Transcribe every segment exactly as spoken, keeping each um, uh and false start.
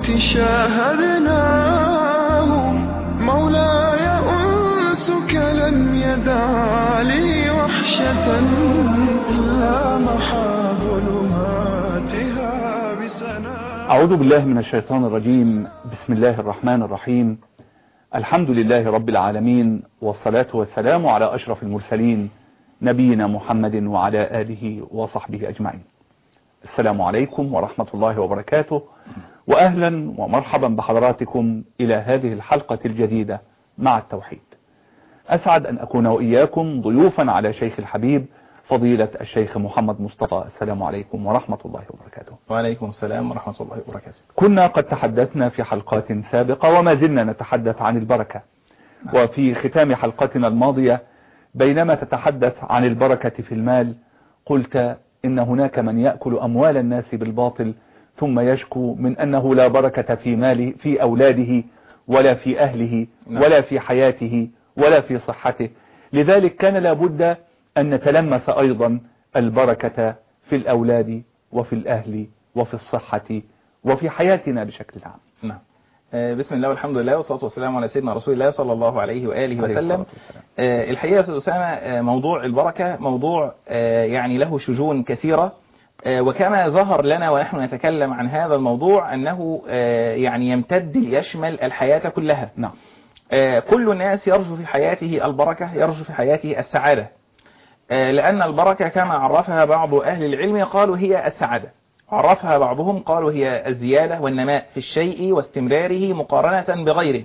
شاهدناه مولاي أنسك لم يدع لي وحشة إلا محا ظلماتها بسنا. أعوذ بالله من الشيطان الرجيم. بسم الله الرحمن الرحيم. الحمد لله رب العالمين، والصلاة والسلام على أشرف المرسلين نبينا محمد وعلى آله وصحبه أجمعين. السلام عليكم ورحمة الله وبركاته، وأهلا ومرحبا بحضراتكم إلى هذه الحلقة الجديدة مع التوحيد. أسعد أن أكون وإياكم ضيوفا على شيخ الحبيب فضيلة الشيخ محمد مصطفى. السلام عليكم ورحمة الله وبركاته. وعليكم السلام ورحمة الله وبركاته. كنا قد تحدثنا في حلقات سابقة وما زلنا نتحدث عن البركة، وفي ختام حلقتنا الماضية بينما تتحدث عن البركة في المال قلت إن هناك من يأكل أموال الناس بالباطل ثم يشكو من أنه لا بركة في ماله في أولاده ولا في أهله ولا في حياته ولا في صحته. لذلك كان لابد أن نتلمس أيضا البركة في الأولاد وفي الأهل وفي الصحة وفي حياتنا بشكل عام. نعم. بسم الله والحمد لله والصلاة والسلام على سيدنا رسول الله صلى الله عليه وآله وسلم. الحقيقة يا أستاذ أسامة موضوع البركة موضوع يعني له شجون كثيرة، وكما ظهر لنا ونحن نتكلم عن هذا الموضوع أنه يعني يمتد ليشمل الحياة كلها. نعم. كل الناس يرجو في حياته البركة، يرجو في حياته السعادة، لأن البركة كما عرفها بعض أهل العلم قالوا هي السعادة، عرفها بعضهم قالوا هي الزيادة والنماء في الشيء واستمراره مقارنة بغيره.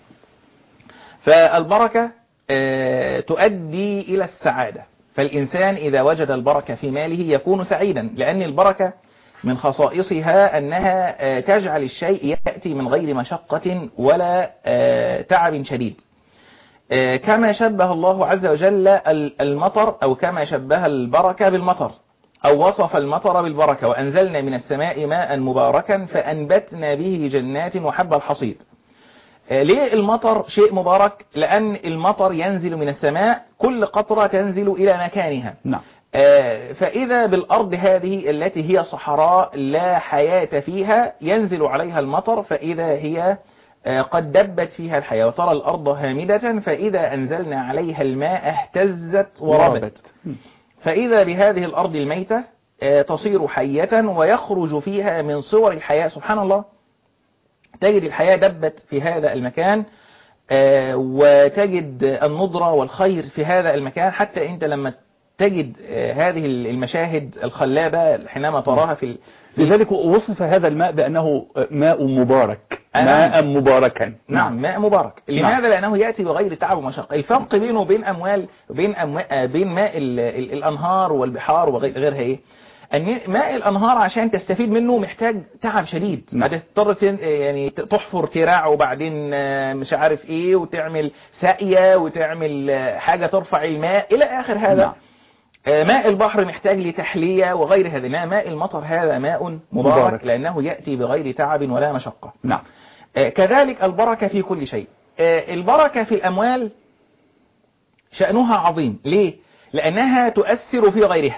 فالبركة تؤدي إلى السعادة، فالإنسان إذا وجد البركة في ماله يكون سعيدا، لأن البركة من خصائصها أنها تجعل الشيء يأتي من غير مشقة ولا تعب شديد، كما شبه الله عز وجل المطر، أو كما شبه البركة بالمطر، أو وصف المطر بالبركة: وأنزلنا من السماء ماء مباركا فأنبتنا به جنات وحب الحصيد. ليه المطر شيء مبارك؟ لأن المطر ينزل من السماء، كل قطرة تنزل إلى مكانها. نعم. فإذا بالأرض هذه التي هي صحراء لا حياة فيها ينزل عليها المطر، فإذا هي قد دبت فيها الحياة، وترى الأرض هامدة فإذا أنزلنا عليها الماء اهتزت وربت، فإذا بهذه الأرض الميتة تصير حية ويخرج فيها من صور الحياة. سبحان الله، تجد الحياة دبت في هذا المكان، وتجد النضرة والخير في هذا المكان. حتى أنت لما تجد هذه المشاهد الخلابة حينما تراها في لذلك وصف هذا الماء بأنه ماء مبارك، ماء مباركا. نعم، ماء مبارك. لماذا؟ نعم. لأنه يأتي بغير تعب ومشقة. الفرق بينه وبين أموال بين أموال بين ماء الأنهار والبحار وغيرها إيه؟ أن ماء الأنهار عشان تستفيد منه محتاج تعب شديد، هتضطر يعني تحفر تراع وبعدين مش عارف إيه، وتعمل ساقية وتعمل حاجة ترفع الماء إلى آخر هذا. نعم. ماء البحر محتاج لتحلية وغير هذا. ماء المطر هذا ماء مبارك, مبارك لأنه يأتي بغير تعب ولا مشقة. نعم. كذلك البركة في كل شيء. البركة في الأموال شأنها عظيم. ليه؟ لأنها تؤثر في غيرها.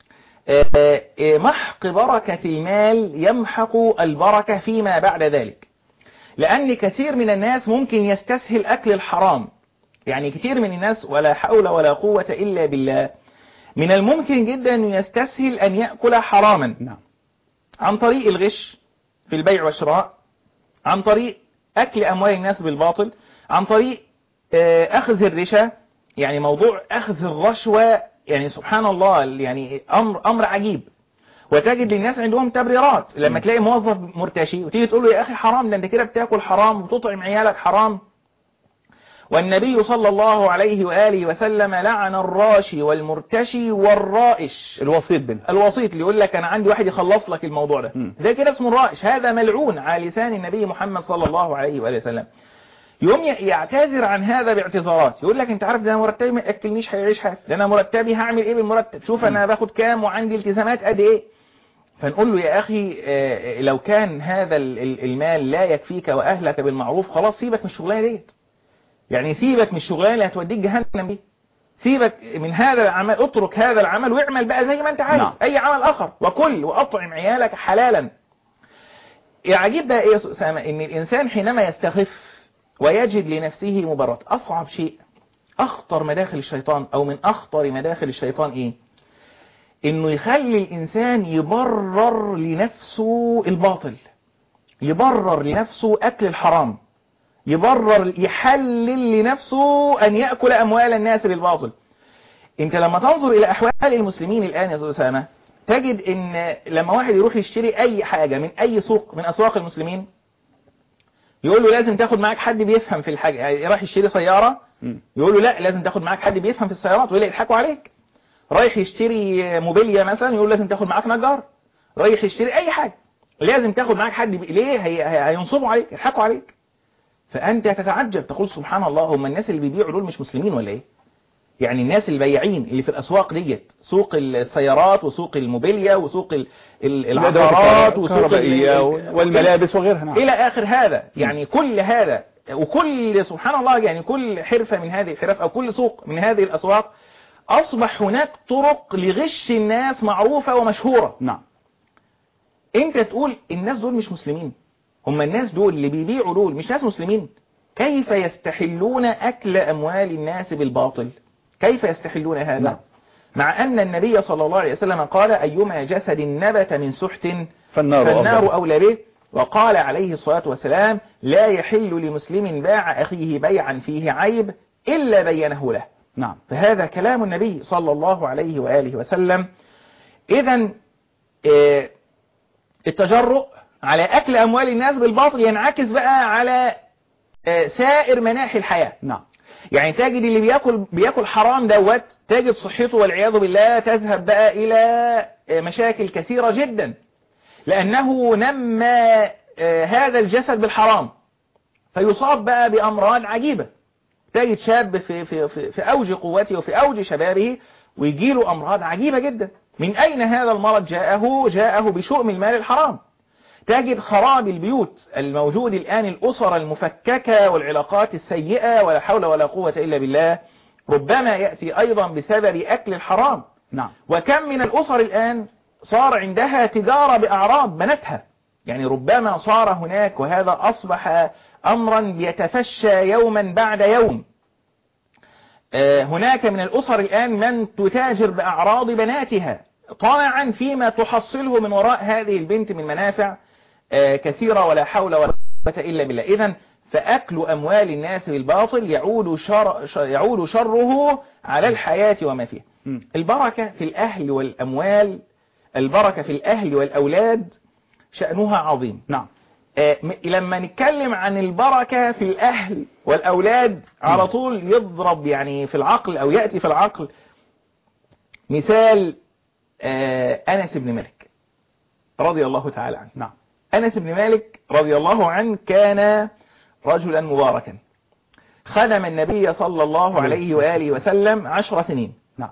محق بركة المال يمحق البركة فيما بعد ذلك، لأن كثير من الناس ممكن يستسهل أكل الحرام. يعني كثير من الناس ولا حول ولا قوة إلا بالله من الممكن جدا أن يستسهل أن يأكل حراما. نعم. عن طريق الغش في البيع والشراء، عن طريق أكل أموال الناس بالباطل، عن طريق أخذ الرشا. يعني موضوع أخذ الرشوة يعني سبحان الله، يعني أمر أمر عجيب. وتجد للناس عندهم تبريرات لما تلاقي موظف مرتشي وتيجي تقول له يا أخي حرام، ده أنت كده بتاكل حرام وتطعم عيالك حرام. والنبي صلى الله عليه وآله وسلم لعن الراشي والمرتشي والرائش، الوسيط بينهم، الوسيط اللي يقول لك أنا عندي واحد يخلص لك الموضوع ده، ده كده اسمه الرائش. هذا ملعون على لسان النبي محمد صلى الله عليه وآله وسلم. يوم يعتذر عن هذا باعتذارات، يقول لك انت عارف ده انا مرتبي ما ياكلنيش هيعيش حاف، ده انا مرتبي هعمل ايه بالمرتب، شوف انا باخد كام وعندي التزامات قد ايه. فنقول له يا اخي لو كان هذا المال لا يكفيك واهلك بالمعروف خلاص سيبك من الشغلانه ديت. يعني سيبك من الشغلانه اللي هتوديك جهنم دي، سيبك من هذا العمل، اترك هذا العمل واعمل بقى زي ما انت عايز. نعم. اي عمل اخر، وكل واطعم عيالك حلالا. العجيب بقى ايه يا أسامة، ان الانسان حينما يستخف ويجد لنفسه مبررات، اصعب شيء اخطر مداخل الشيطان او من اخطر مداخل الشيطان ايه؟ انه يخلي الانسان يبرر لنفسه الباطل، يبرر لنفسه اكل الحرام، يبرر يحلل لنفسه ان يأكل اموال الناس بالباطل. انت لما تنظر الى احوال المسلمين الان يا أسامة تجد ان لما واحد يروح يشتري اي حاجة من اي سوق من اسواق المسلمين يقول له لازم تاخد معاك حد بيفهم في الحاجة. يعني راح يشتري سيارة يقول له لا لازم تاخد معاك حد بيفهم في السيارات، ويقول يضحكوا عليك. رايح يشتري موبيليا مثلا يقول لازم تاخد معاك نجار. رايح يشتري اي حاجة لازم تاخد معاك حد بي... ليه هي... هي... هينصبوا عليك، يضحكوا عليك. فانت تتعجب تقول سبحان الله، هم الناس اللي بيبيعوا دول مش مسلمين ولا ايه؟ يعني الناس البياعين اللي في الاسواق ديت، سوق السيارات وسوق الموبيليا وسوق العقارات وسوق والملابس وغيرها، نعم. الى اخر هذا، يعني كل هذا وكل سبحان الله، يعني كل حرفة من هذه الحرف او كل سوق من هذه الاسواق اصبح هناك طرق لغش الناس معروفة ومشهورة. نعم. انت تقول الناس دول مش مسلمين، هم الناس دول اللي بيبيعوا دول مش ناس مسلمين؟ كيف يستحلون اكل اموال الناس بالباطل؟ كيف يستحلون هذا؟ نعم. مع أن النبي صلى الله عليه وسلم قال أيما جسد نبت من سحت فالنار, فالنار أولى به. وقال عليه الصلاة والسلام لا يحل لمسلم باع أخيه بيعا فيه عيب إلا بينه له. نعم. فهذا كلام النبي صلى الله عليه وآله وسلم. إذن التجرؤ على أكل أموال الناس بالباطل ينعكس بقى على سائر مناحي الحياة. نعم. يعني تجد اللي بياكل بياكل حرام دوت تجد صحته والعياذ بالله تذهب بقى إلى مشاكل كثيرة جدا، لأنه نمى هذا الجسد بالحرام فيصاب بقى بأمراض عجيبة. تجد شاب في في في, في أوج قوته وفي أوج شبابه ويجيله أمراض عجيبة جدا. من أين هذا المرض جاءه؟ جاءه بشؤم المال الحرام. تجد خراب البيوت الموجود الآن، الأسر المفككة والعلاقات السيئة ولا حول ولا قوة إلا بالله، ربما يأتي أيضا بسبب أكل الحرام. نعم. وكم من الأسر الآن صار عندها تجارة بأعراض بناتها، يعني ربما صار هناك، وهذا أصبح أمرا يتفشى يوما بعد يوم. هناك من الأسر الآن من تتاجر بأعراض بناتها طمعا فيما تحصله من وراء هذه البنت من منافع كثيرة ولا حول ولا قوة إلا بالله. إذن فأكل أموال الناس بالباطل يعود, شر يعود شره على الحياة وما فيها. البركة في الأهل والأموال، البركة في الأهل والأولاد شأنها عظيم. نعم. لما نتكلم عن البركة في الأهل والأولاد على طول يضرب يعني في العقل أو يأتي في العقل مثال أنس بن مالك رضي الله تعالى عنه. نعم. أنس بن مالك رضي الله عنه كان رجلا مباركا، خدم النبي صلى الله عليه وآله وسلم عشر سنين. نعم.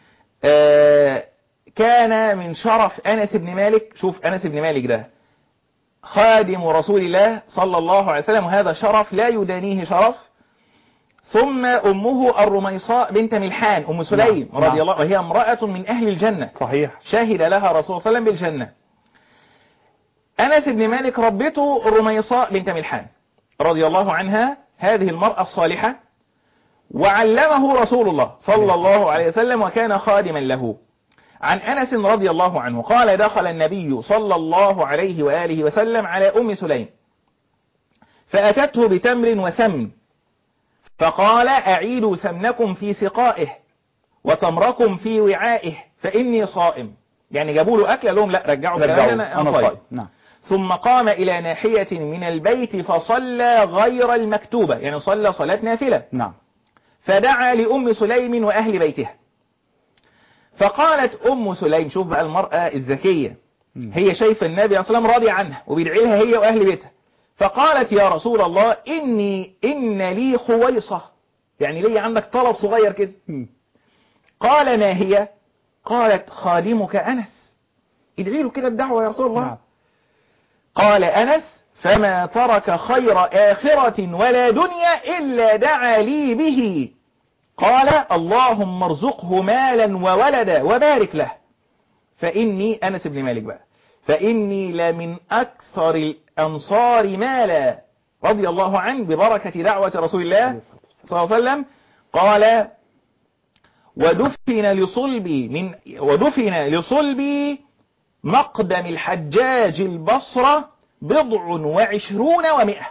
كان من شرف أنس بن مالك، شوف أنس بن مالك ده خادم رسول الله صلى الله عليه وسلم، وهذا شرف لا يدانيه شرف. ثم أمه الرميصاء بنت ملحان أم سليم نعم. رضي الله، وهي امرأة من أهل الجنة. صحيح. شهد لها رسول الله صلى الله عليه وسلم بالجنة. أنس بن مالك ربته الرميصاء بنت ملحان رضي الله عنها، هذه المرأة الصالحة، وعلمه رسول الله صلى الله عليه وسلم وكان خادما له. عن أنس رضي الله عنه قال دخل النبي صلى الله عليه وآله وسلم على أم سليم فأتته بتمر وسمن فقال أعيدوا سمنكم في سقائه وتمركم في وعائه فإني صائم. يعني جابوا له أكل لهم لا رجعوا كلامنا أنا صائم. نعم. ثم قام إلى ناحية من البيت فصلى غير المكتوبة، يعني صلى صلاة نافلة. نعم. فدعا لأم سليم وأهل بيتها فقالت أم سليم، شوف بقى المرأة الذكية، هي شايفة النبي صلى الله عليه وسلم راضي عنها وبيدعي لها هي وأهل بيتها، فقالت يا رسول الله إني إن لي خويصة، يعني لي عندك طلب صغير كده. قال ما هي؟ قالت خادمك أنس، ادعي له كده الدعوة يا رسول الله. نعم. قال أنس فما ترك خير آخرة ولا دنيا إلا دعا لي به. قال اللهم ارزقه مالا وولدا وبارك له. فإني أنس بن مالك بقى فإني لمن أكثر الأنصار مالا رضي الله عنه ببركة دعوة رسول الله صلى الله عليه وسلم. قال ودفن لصلبي من ودفن لصلبي مقدم الحجاج البصرة بضع وعشرون ومئة،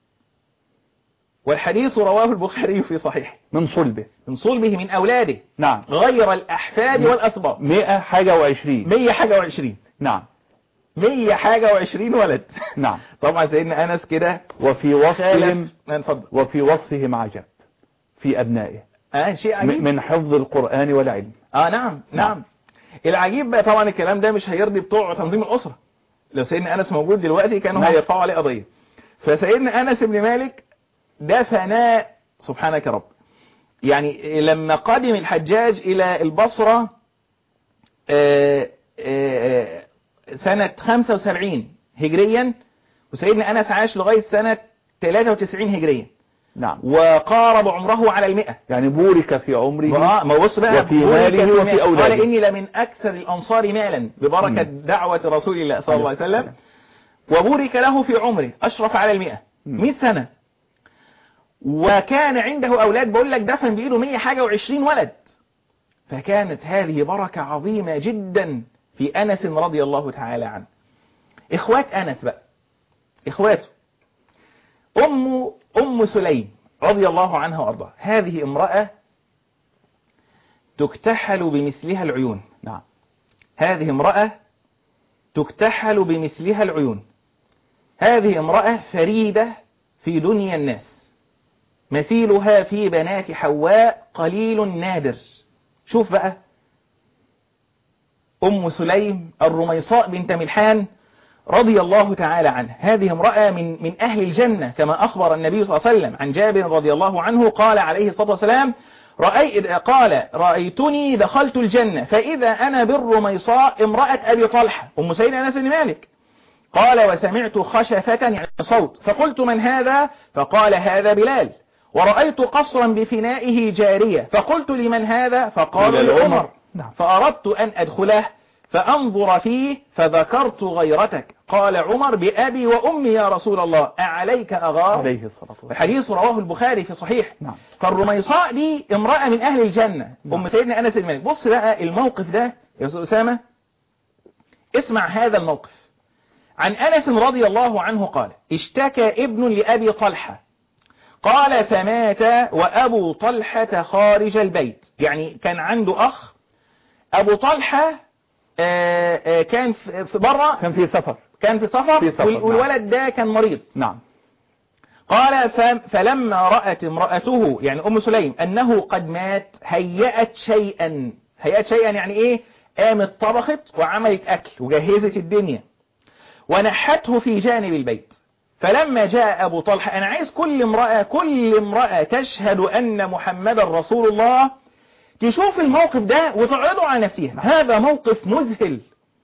والحديث رواه البخاري في صحيح. من صلبه من صلبه من أولاده، نعم، غير الأحفاد والأسباط. مئة حاجة وعشرين. مية حاجة وعشرين، نعم، مية حاجة وعشرين ولد. نعم. طبعا سيدنا أنس كده وفي وصفهم نفضل. وفي وصفهم عجب في أبنائه، آه شيء عجيب من حفظ القرآن والعلم. آه نعم نعم, نعم. العجيب بقى طبعا الكلام ده مش هيرضي بتوع تنظيم الأسرة. لو سيدنا أنس موجود دلوقتي كانوا نعم. هيرفعوا عليه قضية. فسيدنا أنس بن مالك ده فناء سبحانك رب. يعني لما قدم الحجاج إلى البصرة آآ آآ سنة خمسة وسبعين هجريا، وسيدنا أنس عاش لغاية سنة ثلاثة وتسعين هجريا، نعم، وقارب عمره على المئة. يعني بورك في عمره ما بص بقى وفي ماله وفي أولاده. قال إني لمن أكثر الأنصار مالا ببركة م. دعوة رسول الله صلى الله عليه وسلم. وبورك له في عمره أشرف على المئة، مئة سنة، وكان عنده أولاد. بقول لك دفن بإيده مية حاجة وعشرين ولد. فكانت هذه بركة عظيمة جدا في أنس رضي الله تعالى عنه. إخوات أنس بقى، إخواته أم أم سليم رضي الله عنها وأرضاها. هذه امرأة تكتحل بمثلها العيون. نعم، هذه امرأة تكتحل بمثلها العيون. هذه امرأة فريدة في دنيا الناس، مثيلها في بنات حواء قليل نادر. شوف بقى أم سليم الرميصاء بنت ملحان رضي الله تعالى عنها. هذه امرأة من من أهل الجنة كما أخبر النبي صلى الله عليه وسلم عن جابر رضي الله عنه قال عليه الصلاة والسلام رأي قال رأيتني دخلت الجنة فإذا أنا بالرميصاء امرأة أبي طلحة أم سيدنا أنس بن مالك. قال وسمعت خشفة يعني صوت فقلت من هذا؟ فقال هذا بلال. ورأيت قصرا بفنائه جارية فقلت لمن هذا؟ فقال لعمر. فأردت أن أدخله فأنظر فيه فذكرت غيرتك. قال عمر بأبي وأمي يا رسول الله أعليك أغار؟ عليه الصلاة والسلام. الحديث رواه البخاري في صحيح. نعم. فالرميصاء دي امرأة من أهل الجنة. نعم. أم سيدنا أنس بن مالك. بص بقى الموقف ده يا أستاذ أسامة، اسمع هذا الموقف. عن أنس رضي الله عنه قال اشتكى ابن لأبي طلحة قال فمات وأبو طلحة خارج البيت. يعني كان عنده أخ أبو طلحة آآ آآ كان في برا، كان في سفر كان في سفر, في سفر. والولد نعم. ده كان مريض. نعم. قال فلما رأت امرأته يعني أم سليم أنه قد مات هيأت شيئا. هيأت شيئا يعني إيه؟ قامت طبخت وعملت أكل وجهزت الدنيا ونحته في جانب البيت. فلما جاء أبو طلحة، أنا عايز كل امرأة كل امرأة تشهد أن محمد رسول الله تشوف الموقف ده وتعرضه على نفسها. هذا موقف مذهل.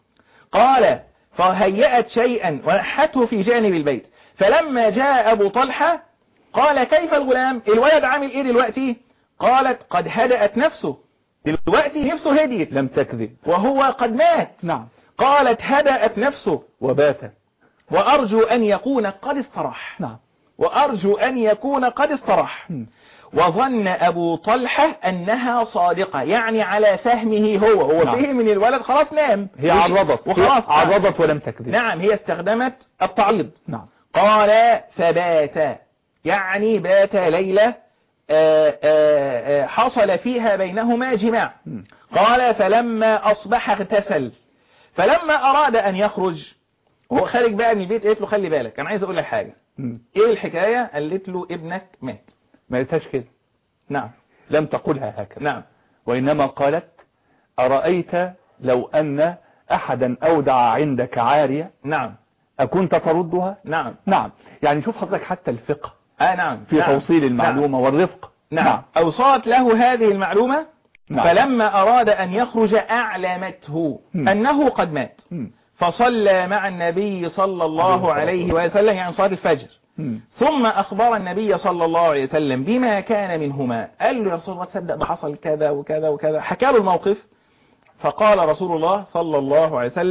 قال فهيأت شيئا ونحته في جانب البيت. فلما جاء أبو طلحة قال كيف الغلام؟ الولد عامل إيه دلوقتي؟ قالت قد هدأت نفسه، دلوقتي نفسه هديت. لم تكذب وهو قد مات. نعم. قالت هدأت نفسه وبات وأرجو أن يكون قد استراح. نعم. وأرجو أن يكون قد استراح. م. وظن أبو طلحة أنها صادقة، يعني على فهمه هو هو نعم. فهم من الولد خلاص نام، هي عرضت وخلاص عرضت ولم تكذب. نعم، هي استخدمت التعريض. نعم. قال فبات، يعني بات ليلة آآ آآ حصل فيها بينهما جماع. م. قال فلما أصبح اغتسل، فلما أراد أن يخرج وهو خارج بقى من البيت قالت له خلي بالك أنا عايز أقول لك حاجة. م. إيه الحكاية؟ قالت له ابنك مات. ما قالتهاش كده. نعم. لم تقولها هكذا. نعم. وإنما قالت أرأيت لو أن أحدا أودع عندك عارية. نعم. أكنت تردها؟ نعم. نعم. يعني شوف حضرتك حتى الفقه آه نعم. في نعم. توصيل المعلومة. نعم. والرفق. نعم. نعم. أوصات له هذه المعلومة. نعم. فلما أراد أن يخرج أعلمته م. أنه قد مات. م. فصلى مع النبي صلى الله عليه وسلم، يعني صلاة الفجر. م. ثم أخبر النبي صلى الله عليه وسلم بما كان منهما. قال له يا رسول الله تصدق ده حصل كذا وكذا وكذا، حكى له الموقف. فقال رسول الله صلى الله عليه وسلم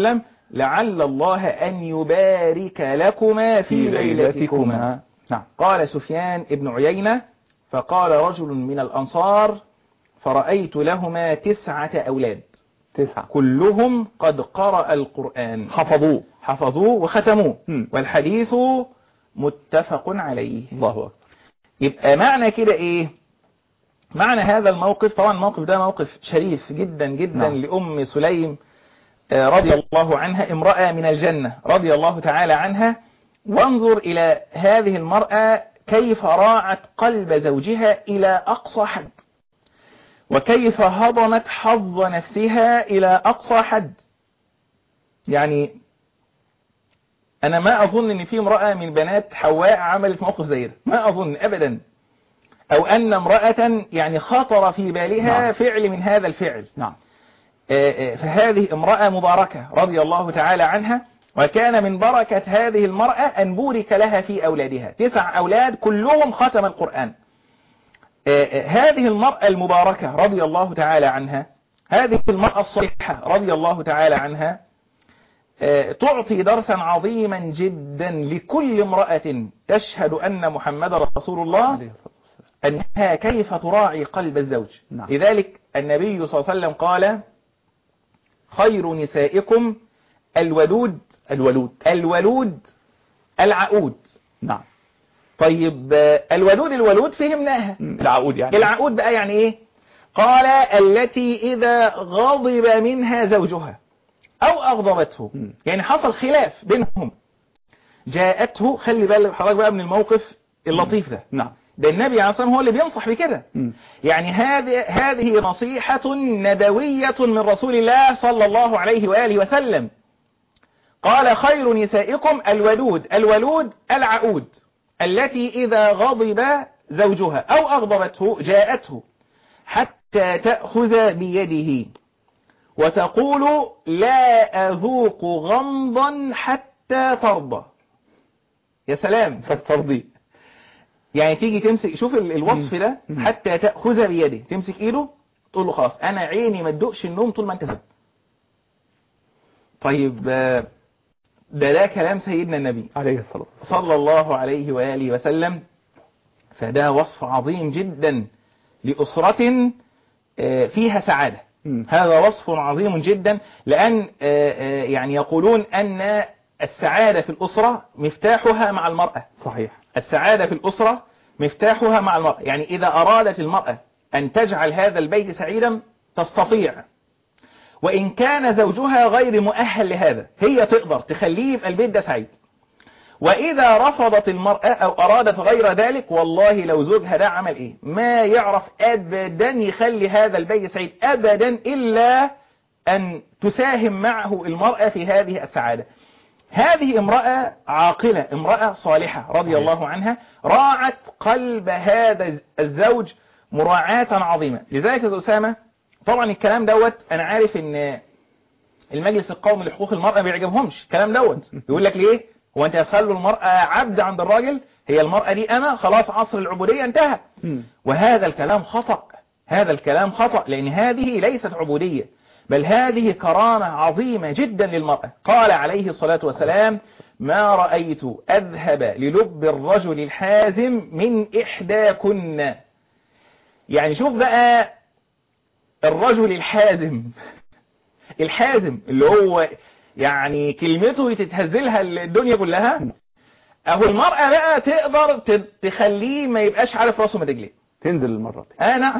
لعل الله أن يبارك لكما في ليلتكما. نعم. قال سفيان ابن عيينة فقال رجل من الأنصار فرأيت لهما تسعة أولاد تسعة كلهم قد قرأ القرآن، حفظوه حفظوه وختموه، م. والحديث متفق عليه. الله أكبر. يبقى معنى كده إيه؟ معنى هذا الموقف، طبعا الموقف ده موقف شريف جدا جدا نعم. لأم سليم رضي الله عنها، امرأة من الجنة رضي الله تعالى عنها. وانظر إلى هذه المرأة كيف راعت قلب زوجها إلى أقصى حد، وكيف هضمت حظ نفسها إلى أقصى حد. يعني أنا ما أظن أن في امرأة من بنات حواء عملت موقف زي ده، ما أظن أبدا، أو أن امرأة يعني خطر في بالها نعم. فعل من هذا الفعل. نعم. فهذه امرأة مباركة رضي الله تعالى عنها، وكان من بركة هذه المرأة أن بورك لها في أولادها، تسع أولاد كلهم ختم القرآن. هذه المرأة المباركة رضي الله تعالى عنها، هذه المرأة الصالحة رضي الله تعالى عنها، تعطي درسا عظيما جدا لكل امرأة تشهد أن محمد رسول الله، أنها كيف تراعي قلب الزوج. نعم. لذلك النبي صلى الله عليه وسلم قال خير نسائكم الودود الولود الولود العقود. نعم. طيب الودود الولود فهمناها، العقود يعني العقود بقى يعني ايه؟ قال التي إذا غضب منها زوجها أو أغضبته، م. يعني حصل خلاف بينهم، جاءته، خلي بالك حضرتك بقى من الموقف اللطيف ده. نعم. ده النبي عليه الصلاة والسلام هو اللي بينصح بكده. م. يعني هذه هذه نصيحة نبوية من رسول الله صلى الله عليه وآله وسلم. قال خير نسائكم الودود الولود العقود، التي إذا غضب زوجها أو أغضبته جاءته حتى تأخذ بيده وتقول لا أذوق غمضا حتى ترضى. يا سلام، فاسترضي. يعني تيجي تمسك، شوف الوصف ده، حتى تأخذ بيده، تمسك ايده تقول له خلاص انا عيني ما تدقش النوم طول ما انت سبت. طيب ده ده كلام سيدنا النبي عليه الصلاة والسلام صلى الله عليه وآله وسلم. فده وصف عظيم جدا لأسرة فيها سعادة. م. هذا وصف عظيم جدا، لأن يعني يقولون أن السعادة في الأسرة مفتاحها مع المرأة. صحيح. السعادة في الأسرة مفتاحها مع المرأة، يعني إذا أرادت المرأة أن تجعل هذا البيت سعيدا تستطيع، وإن كان زوجها غير مؤهل لهذا هي تقدر تخليه يبقى البيت ده سعيد. وإذا رفضت المرأة أو أرادت غير ذلك، والله لو زوجها ده عمل إيه ما يعرف أبدا يخلي هذا البيت سعيد أبدا، إلا أن تساهم معه المرأة في هذه السعادة. هذه امرأة عاقلة، امرأة صالحة رضي الله عنها، راعت قلب هذا الزوج مراعاة عظيمة. لذلك يا أسامة طبعا الكلام دوت أنا عارف ان المجلس القومي لحقوق المرأة ما بيعجبهمش الكلام دوت، يقول لك ليه هو انت هتخلوا المرأة عبد عند الراجل، هي المرأة دي أنا خلاص عصر العبودية انتهى. وهذا الكلام خطأ، هذا الكلام خطأ، لأن هذه ليست عبودية، بل هذه كرامة عظيمة جدا للمرأة. قال عليه الصلاة والسلام ما رأيت أذهب للب الرجل الحازم من إحداكن. يعني شوف بقى الرجل الحازم، الحازم اللي هو يعني كلمته تتهزلها الدنيا كلها، اهو المرأة بقى تقدر تخليه ما يبقاش عارف راسه من رجليه، تنزل المرة دي. أنا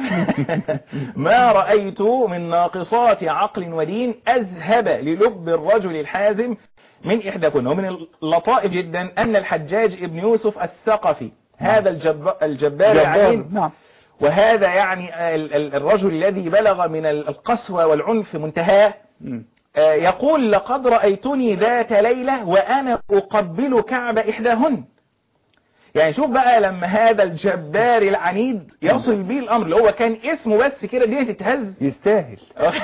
ما رأيت من ناقصات عقل ودين أذهب للب الرجل الحازم من إحداكن. ومن اللطائف جدا أن الحجاج ابن يوسف الثقفي هذا الجب... الجبار العليم، نعم. وهذا يعني الرجل الذي بلغ من القسوة والعنف منتهاه، يقول لقد رأيتني ذات ليلة وأنا أقبل كعب إحداهن. يعني شوف بقى لما هذا الجبار العنيد يصل به الأمر، اللي هو كان اسمه بس كده دي تتهز يستاهل.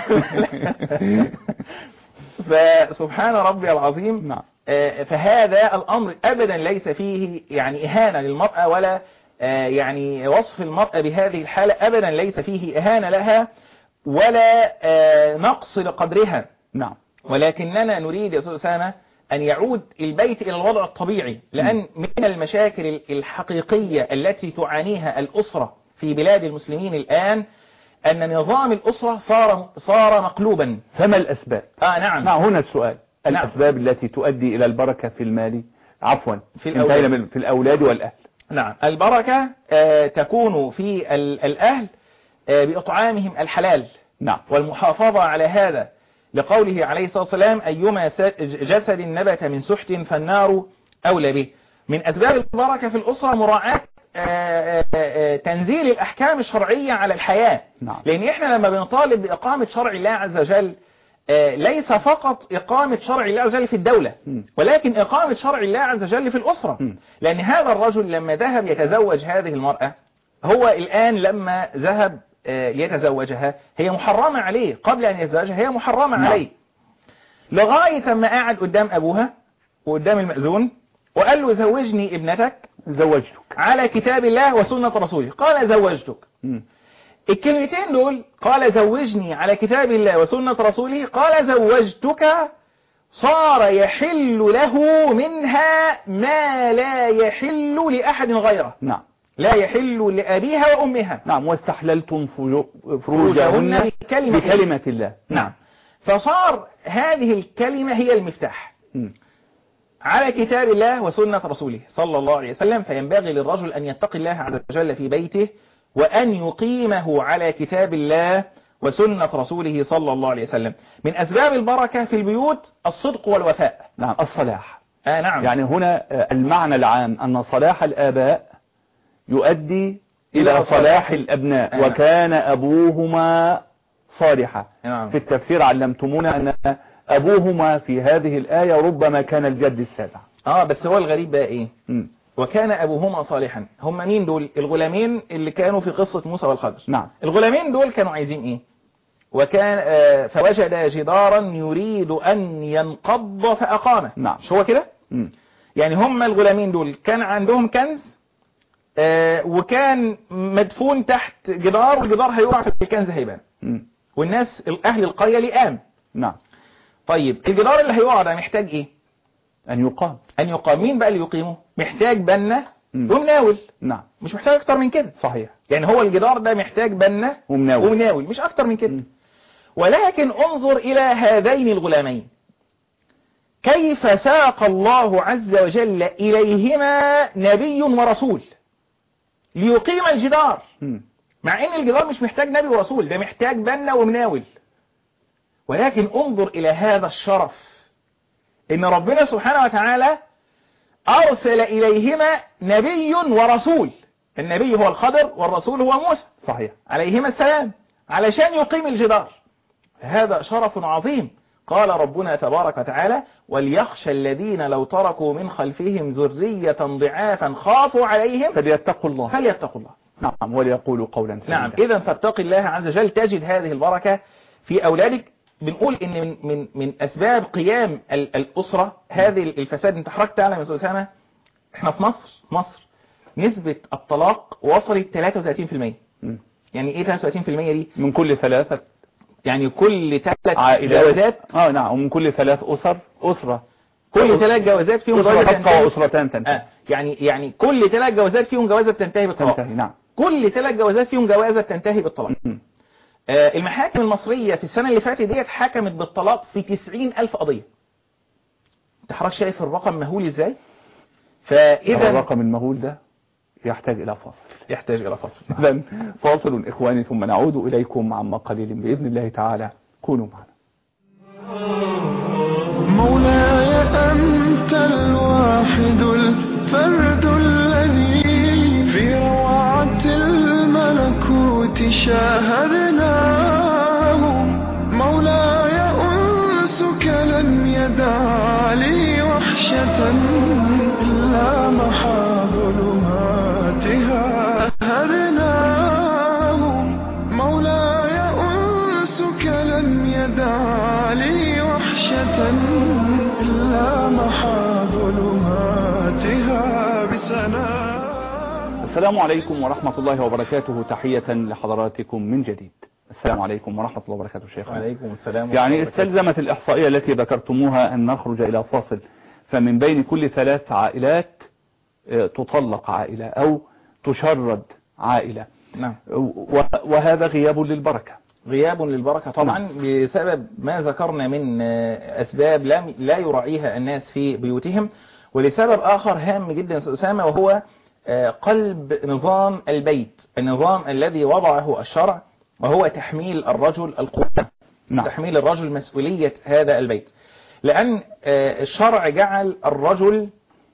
فسبحان ربي العظيم. نعم. فهذا الأمر أبدا ليس فيه يعني إهانة للمرأة، ولا يعني وصف المرأة بهذه الحالة أبدا ليس فيه إهانة لها ولا نقص لقدرها. نعم. ولكننا نريد يا أستاذ أسامة أن يعود البيت إلى الوضع الطبيعي، لأن من المشاكل الحقيقية التي تعانيها الأسرة في بلاد المسلمين الآن أن نظام الأسرة صار صار مقلوبا. فما الأسباب؟ آه نعم. نعم هنا السؤال، نعم. الأسباب التي تؤدي إلى البركة في المال، عفوا في الأولاد, في الأولاد والأهل. نعم. البركة آه تكون في الأهل آه بإطعامهم الحلال، نعم، والمحافظة على هذا، لقوله عليه الصلاة والسلام أيما جسد نبت من سحت فالنار أولى به. من أسباب البركة في الأسرة مراعاة تنزيل الأحكام الشرعية على الحياة. نعم. لأن إحنا لما بنطالب بإقامة شرع الله عز وجل ليس فقط إقامة شرع الله عز وجل في الدولة، ولكن إقامة شرع الله عز وجل في الأسرة. لأن هذا الرجل لما ذهب يتزوج هذه المرأة، هو الآن لما ذهب يتزوجها هي محرمة عليه، قبل أن يتزوجها هي محرمة نعم. عليه، لغاية ما قعد قدام أبوها وقدام المأذون وقال له زوجني ابنتك، زوجتك على كتاب الله وسنة رسوله، قال زوجتك. م. الكلمتين دول، قال زوجني على كتاب الله وسنة رسوله، قال زوجتك، صار يحل له منها ما لا يحل لأحد غيره. نعم. لا يحل لأبيها وأمها. نعم. واستحللتم فروجهن بكلمة, بكلمة الله. نعم. فصار هذه الكلمة هي المفتاح. م. على كتاب الله وسنة رسوله صلى الله عليه وسلم. فينبغي للرجل أن يتقي الله عز وجل في بيته، وأن يقيمه على كتاب الله وسنة رسوله صلى الله عليه وسلم. من أسباب البركة في البيوت الصدق والوفاء. نعم. الصلاح. آه نعم. يعني هنا المعنى العام أن صلاح الآباء يؤدي إلى صلاح الأبناء. آه. وكان أبوهما صالحا. نعم. في التفسير علمتمونا أن أبوهما في هذه الآية ربما كان الجد السابع. آه بس هو الغريب بقى إيه؟ م. وكان أبوهما صالحا. هم مين دول؟ الغلامين اللي كانوا في قصة موسى والخضر. نعم. الغلامين دول كانوا عايزين إيه؟ وكان آه فوجد جدارا يريد أن ينقض فأقامه. نعم. مش هو كده؟ م. يعني هم الغلامين دول كان عندهم كنز، آه وكان مدفون تحت جدار، والجدار هيقع في الكنز هيبان، والناس أهل القرية لئام. نعم. طيب الجدار اللي هيقع ده محتاج إيه؟ أن يقام. أن يقام. مين بقى اللي يقيمه؟ محتاج بنا ومناول. نعم. مش محتاج أكتر من كده. صحيح. يعني هو الجدار ده محتاج بنا ومناول, ومناول. مش أكتر من كده. م. ولكن انظر إلى هذين الغلامين كيف ساق الله عز وجل إليهما نبي ورسول ليقيم الجدار. م. مع ان الجدار مش محتاج نبي ورسول، ده محتاج بنا ومناول. ولكن انظر إلى هذا الشرف، إن ربنا سبحانه وتعالى أرسل إليهما نبي ورسول. النبي هو الخضر والرسول هو موسى. صحيح. عليهما السلام، علشان يقيم الجدار. هذا شرف عظيم. قال ربنا تبارك وتعالى وليخشى الذين لو تركوا من خلفهم ذرية ضعافا خافوا عليهم فليتقوا الله فليتقوا الله. نعم. وليقولوا قولا سديدا. نعم. إذا فاتق الله عز وجل تجد هذه البركة في أولادك. بنقول إن من من من أسباب قيام الأسرة هذه الفساد. أنت حضرتك تعلم يا أستاذ أسامة، إحنا في مصر مصر نسبة الطلاق وصلت ثلاثة وثلاثين بالمئة. يعني إيه ثلاثة وثلاثين بالمئة دي؟ من كل ثلاثة، يعني كل ثلاث عائلات. جوازات. اه نعم. ومن كل ثلاث أسر أسرة. كل ثلاث جوازات فيهم جوازة تنتهي. وأسرتان تنتهي. آه. يعني يعني كل ثلاث جوازات فيهم جوازة تنتهي بالطلاق. تنتهي. نعم. كل ثلاث جوازات فيهم جوازة تنتهي بالطلاق. آه المحاكم المصرية في السنة اللي فاتت ديت حكمت بالطلاق في تسعين ألف قضية. انت حضرتك شايف الرقم مهول ازاي؟ فإذا الرقم المهول ده يحتاج إلى فاصل. يحتاج إلى فاصل. إذن فاصل إخواني، ثم نعود إليكم عما قليل بإذن الله تعالى. كونوا معنا. مولاي أنت الواحد الفرد الذي في روعة الملكوت شاهدناه. مولاي أنسك لم يدع لي وحشة إلا محا ظلماتها هدناه. مولاي أنسك لم يدع لي وحشة إلا محا ظلماتها بسلام. السلام عليكم ورحمة الله وبركاته. تحية لحضراتكم من جديد. السلام عليكم ورحمة الله وبركاته شيخ. وعليكم السلام. يعني استلزمت الإحصائية التي ذكرتموها أن نخرج إلى فاصل، فمن بين كل ثلاث عائلات تطلق عائلة أو تشرد عائلة. نعم. وهذا غياب للبركة. غياب للبركة طبعا، نعم. بسبب ما ذكرنا من أسباب لا يراعيها الناس في بيوتهم، ولسبب آخر هام جدا أسامة، وهو قلب نظام البيت، النظام الذي وضعه الشرع، وهو تحميل الرجل القوة، نعم. تحميل الرجل مسؤولية هذا البيت، لأن الشرع جعل الرجل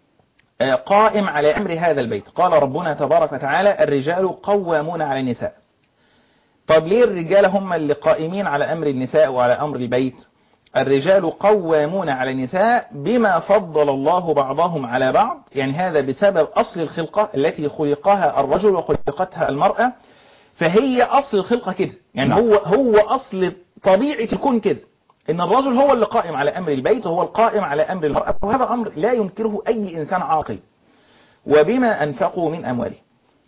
قائم على أمر هذا البيت. قال ربنا تبارك وتعالى: الرجال قوامون على النساء. طب ليه الرجال هم اللي قائمين على أمر النساء وعلى أمر البيت؟ الرجال قوامون على النساء بما فضل الله بعضهم على بعض، يعني هذا بسبب أصل الخلقة التي خلقها الرجل وخلقتها المرأة، فهي أصل الخلقة كده، يعني هو هو أصل طبيعة الكون كده، إن الرجل هو اللي قائم على أمر البيت وهو القائم على أمر المرأة، وهذا أمر لا ينكره أي إنسان عاقل. وبما أنفقوا من أموالهم،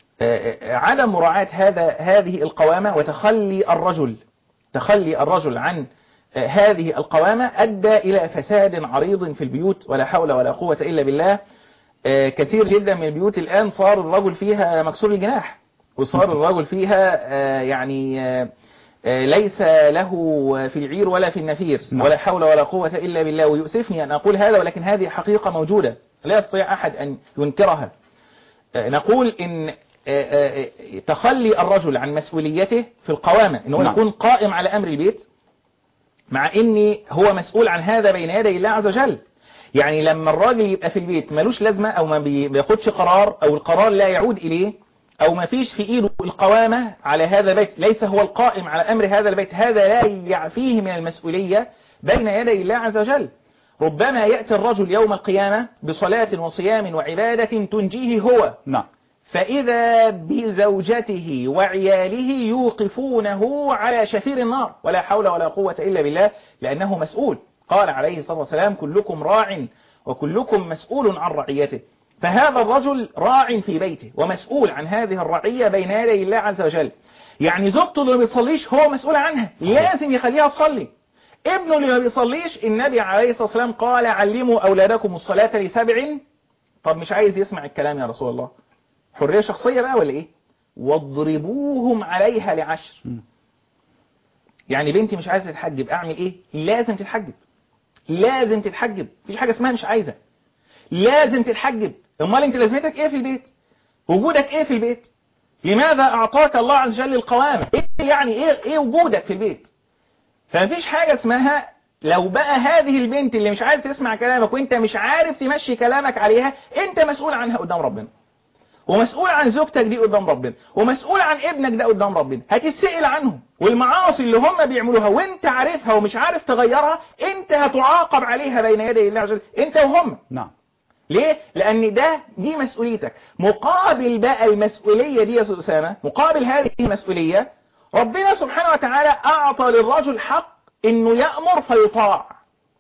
عدم مراعاة هذا هذه القوامة وتخلي الرجل تخلي الرجل عن هذه القوامة أدى إلى فساد عريض في البيوت، ولا حول ولا قوة إلا بالله. كثير جدا من البيوت الآن صار الرجل فيها مكسور الجناح، وصار الرجل فيها يعني ليس له في العير ولا في النفير، ولا حول ولا قوة إلا بالله. ويؤسفني أن أقول هذا، ولكن هذه حقيقة موجودة لا يستطيع أحد أن ينكرها. نقول إن تخلي الرجل عن مسؤوليته في القوامة، إنه يكون قائم على أمر البيت، مع إن هو مسؤول عن هذا بين يدي الله عز وجل. يعني لما الراجل يبقى في البيت ملوش لازمة، أو ما بياخدش قرار، أو القرار لا يعود إليه، أو ما فيش في إيده القوامة على هذا البيت، ليس هو القائم على أمر هذا البيت، هذا لا يعفيه من المسؤولية بين يدي الله عز وجل. ربما يأتي الرجل يوم القيامة بصلاة وصيام وعبادة تنجيه هو، نعم، فإذا بزوجته وعياله يوقفونه على شفير النار، ولا حول ولا قوة إلا بالله، لأنه مسؤول. قال عليه الصلاة والسلام: كلكم راع وكلكم مسؤول عن رعيته. فهذا الرجل راع في بيته ومسؤول عن هذه الرعية بين يدي الله عز وجل. يعني زوجته اللي ما بيصليش هو مسؤول عنها، لازم يخليها تصلي. ابنه اللي ما بيصليش، النبي عليه الصلاة والسلام قال: علموا أولادكم الصلاة لسبع. طب مش عايز يسمع الكلام يا رسول الله، حرية شخصية بقى ولا ايه؟ واضربوهم عليها لعشر. يعني بنتي مش عايزة تتحجب، اعمل ايه؟ لازم تتحجب، لازم تتحجب، مفيش حاجة اسمها مش عايزة، لازم تتحجب. امال انت لازمتك ايه في البيت؟ وجودك ايه في البيت؟ لماذا اعطاك الله عز وجل القوامة؟ إيه يعني ايه ايه وجودك في البيت؟ فمفيش حاجة اسمها لو بقى هذه البنت اللي مش عارف تسمع كلامك وانت مش عارف تمشي كلامك عليها، انت مسؤول عنها قدام ربنا، ومسؤول عن زوجتك دي قدام ربنا، ومسؤول عن ابنك ده قدام ربنا، هتسئل عنهم. والمعاصي اللي هم بيعملوها وانت عارفها ومش عارف تغيرها، انت هتعاقب عليها بين يدي الله عز وجل، انت وهم. نعم. ليه؟ لأن ده دي مسؤوليتك. مقابل بقى المسؤولية دي يا أستاذ أسامة، مقابل هذه المسؤولية، ربنا سبحانه وتعالى أعطى للرجل حق إنه يأمر فيطاع.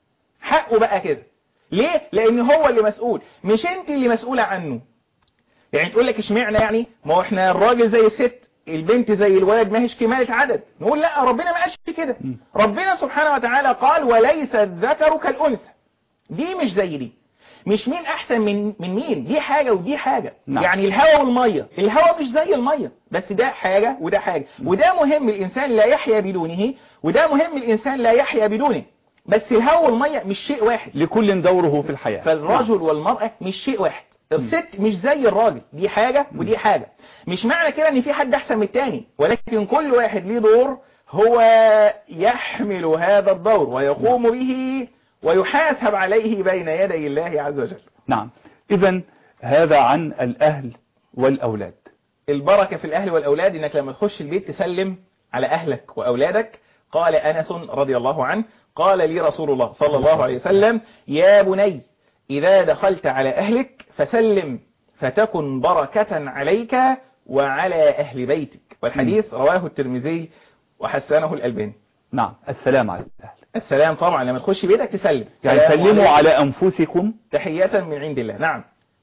حقه بقى كده. ليه؟ لأن هو اللي مسؤول، مش أنت اللي مسؤولة عنه. يعني تقول لك اشمعنى يعني؟ ما هو احنا الراجل زي الست، البنت زي الولد، ما هيش كمالة عدد. نقول لا، ربنا ما قالش كده. ربنا سبحانه وتعالى قال: وليس الذكر كالأنثى. دي مش زي دي. مش مين احسن من من مين، دي حاجة ودي حاجة. نعم. يعني الهواء والمية، الهواء مش زي المية، بس ده حاجة وده حاجة. وده مهم الانسان لا يحيا بدونه، وده مهم الانسان لا يحيا بدونه. بس الهواء والمية مش شيء واحد، لكل دوره في الحياة. فالرجل والمرأة مش شيء واحد. الست مش زي الراجل، دي حاجة ودي حاجة. مش معنى كده ان في حد احسن من التاني، ولكن كل واحد ليه دور، هو يحمل هذا الدور ويقوم به ويحاسب عليه بين يدي الله عز وجل. نعم. إذن هذا عن الأهل والأولاد. البركة في الأهل والأولاد إنك لما تخش البيت تسلم على أهلك وأولادك. قال أنس رضي الله عنه: قال لي رسول الله صلى الله عليه وسلم: يا بني إذا دخلت على أهلك فسلم فتكن بركة عليك وعلى أهل بيتك. والحديث رواه الترمذي وحسنه الألباني. نعم. السلام على الأهل. السلام طبعا، لما تخش بيتك تسلم، يعني سلموا على أنفسكم تحية من عند الله. نعم،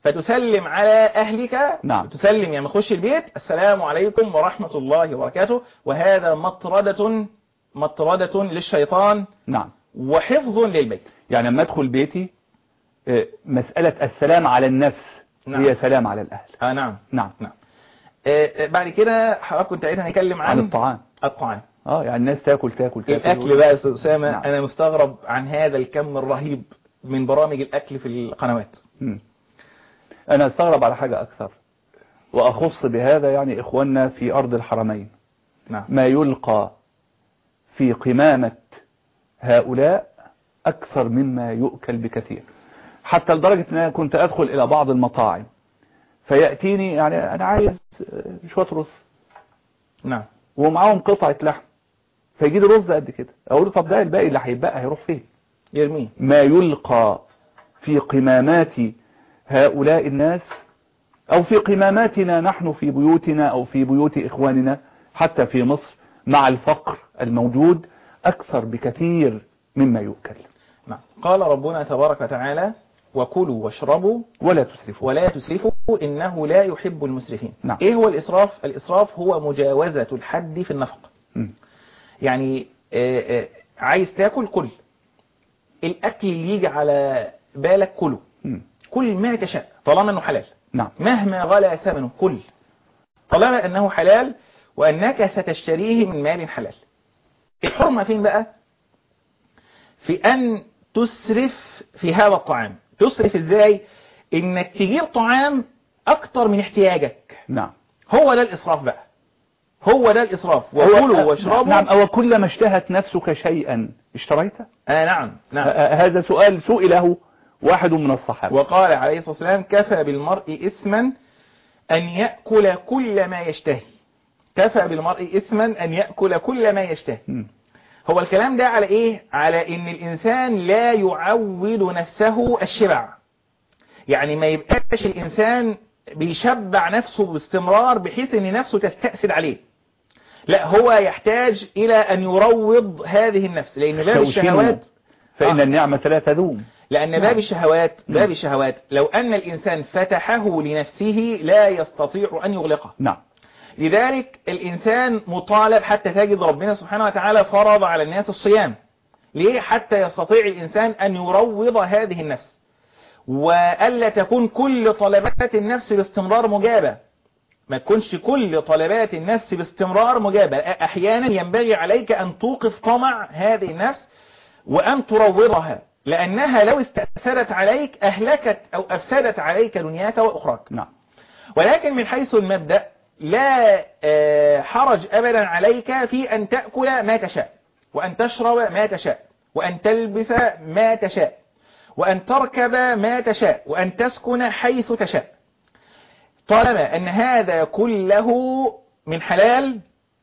فتسلم على أهلك. نعم. تسلم يعني خش البيت السلام عليكم ورحمة الله وبركاته، وهذا مطردة مطردة للشيطان. نعم. وحفظ للبيت. يعني لما ادخل بيتي مسألة السلام على النفس. نعم. هي سلام على الأهل. آه نعم. نعم. نعم. آه بعد كده حضرتك كنت عايزين نتكلم عن, عن الطعام. الطعام. اه يعني الناس تاكل تاكل تاكل الأكل بقى يا أستاذ أسامة. نعم. أنا مستغرب عن هذا الكم الرهيب من برامج الأكل في القنوات. م. أنا استغرب على حاجة أكثر، وأخص بهذا يعني إخواننا في أرض الحرمين. نعم. ما يلقى في قمامة هؤلاء أكثر مما يؤكل بكثير، حتى لدرجة أن أنا كنت أدخل إلى بعض المطاعم فيأتيني يعني أنا عايز شوية رز. نعم. ومعاهم قطعة لحم، فيجي لي رز قد كده، أقول له طب ده الباقي اللي هيبقى هيروح فين؟ يرميه. ما يلقى في قمامات هؤلاء الناس أو في قماماتنا نحن في بيوتنا أو في بيوت إخواننا حتى في مصر مع الفقر الموجود أكثر بكثير مما يؤكل. نعم. قال ربنا تبارك وتعالى وكلوا واشربوا ولا تسرفوا ولا تسرفوا إنه لا يحب المسرفين. نعم. إيه هو الإسراف؟ الإسراف هو مجاوزة الحد في النفقة. م. يعني آآ آآ عايز تاكل كل الأكل اللي يجي على بالك كله. م. كل ما تشاء طالما أنه حلال. نعم. مهما غلى ثمنه كل طالما أنه حلال وأنك ستشتريه من مال حلال. الحرمة فين بقى؟ في أن تسرف في هذا الطعام. تسرف إزاي؟ إنك تجيب طعام أكتر من احتياجك. نعم. هو ده الإسراف بقى، هو ده الإسراف. وكلوا واشربوا. نعم. أو كلما اشتهت نفسك شيئا اشتريته؟ آه نعم. نعم. هذا سؤال سئله واحد من الصحابة وقال عليه الصلاة والسلام كفى بالمرء إثما أن يأكل كل ما يشتهي. كفى بالمرء إثما أن يأكل كل ما يشتهي. م. هو الكلام ده على إيه؟ على إن الإنسان لا يعود نفسه الشبع. يعني ما يبقاش الإنسان بيشبع نفسه باستمرار بحيث أن نفسه تستأسد عليه. لا، هو يحتاج إلى أن يروض هذه النفس، لأن باب الشهوات فإن آه. النعمة لا تدوم. لأن باب نعم. الشهوات باب الشهوات لو أن الإنسان فتحه لنفسه لا يستطيع أن يغلقه. نعم. لذلك الإنسان مطالب، حتى تجد ربنا سبحانه وتعالى فرض على الناس الصيام. ليه؟ حتى يستطيع الإنسان أن يروض هذه النفس، وألا تكون كل طلبات النفس باستمرار مجابة. ما تكونش كل طلبات النفس باستمرار مجابة. أحيانا ينبغي عليك أن توقف طمع هذه النفس وأن تروضها، لأنها لو استأثرت عليك أهلكت أو أفسدت عليك دنياك وأخراك. نعم. ولكن من حيث المبدأ لا حرج أبدا عليك في أن تأكل ما تشاء، وأن تشرب ما تشاء، وأن تلبس ما تشاء، وأن تركب ما تشاء، وأن تسكن حيث تشاء، طالما أن هذا كله من حلال،